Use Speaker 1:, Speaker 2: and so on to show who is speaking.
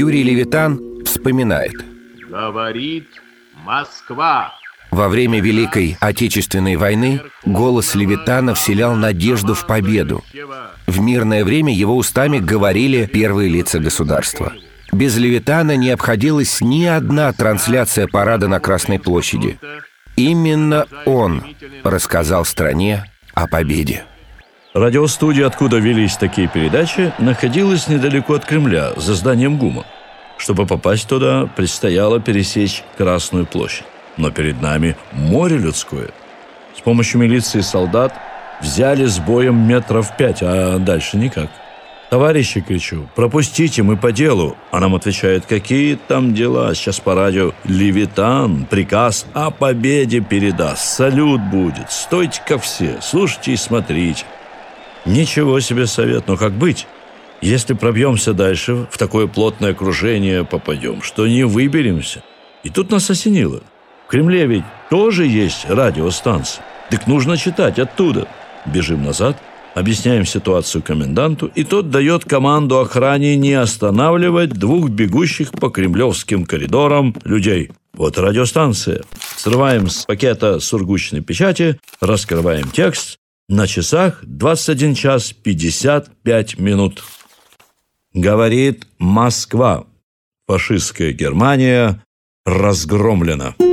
Speaker 1: Юрий Левитан вспоминает.
Speaker 2: Говорит Москва.
Speaker 1: Во время Великой Отечественной войны голос Левитана вселял надежду в победу. В мирное время его устами говорили первые лица государства. Без Левитана не обходилась ни одна трансляция парада на Красной площади. Именно он рассказал стране о победе.
Speaker 3: Радиостудия, откуда велись такие передачи, находилась недалеко от Кремля, за зданием ГУМа. Чтобы попасть туда, предстояло пересечь Красную площадь. Но перед нами море людское. С помощью милиции и солдат взяли с боем 5 метров, а дальше никак. «Товарищи, — кричу, — пропустите, мы по делу». А нам отвечают: какие там дела? Сейчас по радио Левитан приказ о победе передаст. Салют будет. Стойте-ка все, слушайте и смотрите. Ничего себе совет, но как быть? Если пробьемся дальше, в такое плотное окружение попадем, что не выберемся. И тут нас осенило. В Кремле ведь тоже есть радиостанция. Так нужно читать оттуда. Бежим назад, объясняем ситуацию коменданту, и тот дает команду охране не останавливать 2 бегущих по кремлевским коридорам людей. Вот радиостанция. Срываем с пакета сургучной печати, раскрываем текст. На часах 21 час 55 минут. Говорит Москва. Фашистская Германия разгромлена.